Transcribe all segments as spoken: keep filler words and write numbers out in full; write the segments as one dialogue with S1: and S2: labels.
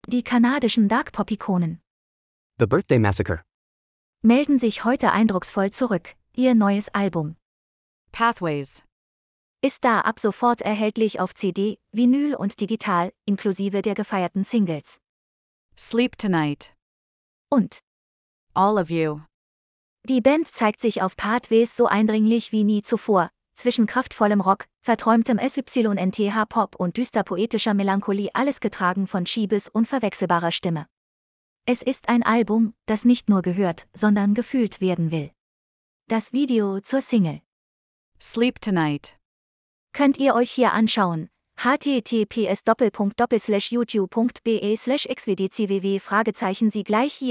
S1: Die kanadischen Dark-Pop-Ikonen
S2: The Birthday Massacre
S1: melden sich heute eindrucksvoll zurück. Ihr neues Album
S3: Pathways
S1: ist da ab sofort erhältlich auf C D, Vinyl und digital, inklusive der gefeierten Singles.
S3: Sleep Tonight
S1: Und
S3: All of You.
S1: Die Band zeigt sich auf Pathways so eindringlich wie nie zuvor, zwischen kraftvollem Rock, verträumtem Synth-Pop und düster poetischer Melancholie, alles getragen von Chiebes unverwechselbarer Stimme. Es ist ein Album, das nicht nur gehört, sondern gefühlt werden will. Das Video zur Single
S3: Sleep Tonight
S1: könnt ihr euch hier anschauen. https youtube.be slash xwdcww Fragezeichen sie gleich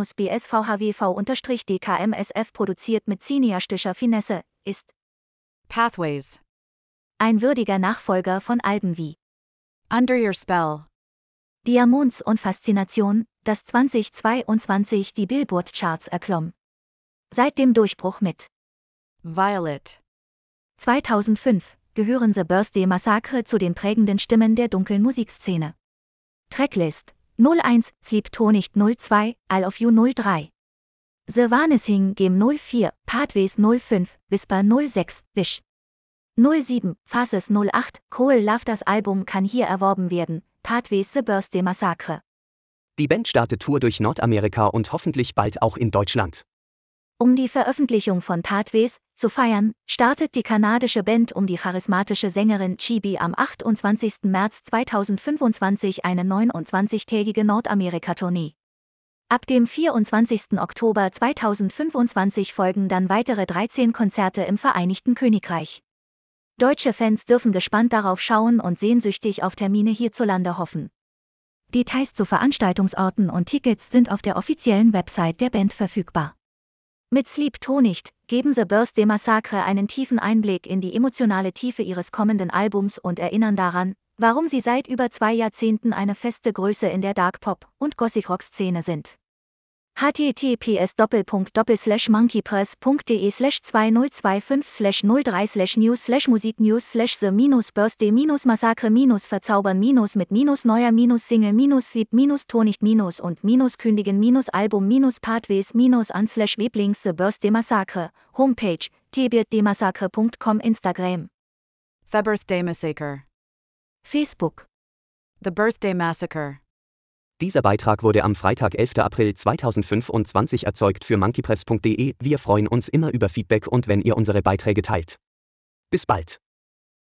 S1: if-bsvhwv-dkmsf produziert mit cineastischer Finesse, ist
S3: Pathways
S1: ein würdiger Nachfolger von Alben wie
S3: Under Your Spell,
S1: Diamonds und Faszination, das zweitausendzweiundzwanzig die Billboard-Charts erklomm. Seit dem Durchbruch mit
S3: Violet
S1: zweitausendfünf gehören The Birthday Massacre zu den prägenden Stimmen der dunklen Musikszene. Tracklist null eins, Sleep Tonight null zwei, All of You null drei. The Vanishing Game null vier, Pathways null fünf, Whisper null sechs, Wish null sieben, Phases null acht, Cruel Love. Das Album kann hier erworben werden. Pathways The Birthday Massacre.
S2: Die Band startet Tour durch Nordamerika und hoffentlich bald auch in Deutschland.
S1: Um die Veröffentlichung von Pathways zu feiern, startet die kanadische Band um die charismatische Sängerin Chibi am achtundzwanzigsten März zweitausendfünfundzwanzig eine neunundzwanzigtägige Nordamerika-Tournee. Ab dem vierundzwanzigsten Oktober zweitausendfünfundzwanzig folgen dann weitere dreizehn Konzerte im Vereinigten Königreich. Deutsche Fans dürfen gespannt darauf schauen und sehnsüchtig auf Termine hierzulande hoffen. Details zu Veranstaltungsorten und Tickets sind auf der offiziellen Website der Band verfügbar. Mit Sleep Tonight geben The Birthday Massacre einen tiefen Einblick in die emotionale Tiefe ihres kommenden Albums und erinnern daran, warum sie seit über zwei Jahrzehnten eine feste Größe in der Dark-Pop- und Gothic-Rock-Szene sind. https monkeypress.de slash zweitausendzweiundfünfzig slash null drei slash news slash musiknews slash the minus birthday minus massacre minus verzaubern minus mit minus neuer minus Single minus Sleep minus Tonight minus und minus kündigen minus Album minus Pathways minus an slash Weblinks The Birthday Massacre, Homepage, the birthday massacre punkt com Instagram,
S3: The Birthday Massacre,
S1: Facebook.
S3: The Birthday Massacre.
S2: Dieser Beitrag wurde am Freitag, elften April zweitausendfünfundzwanzig erzeugt für monkeypress punkt de. Wir freuen uns immer über Feedback und wenn ihr unsere Beiträge teilt. Bis bald.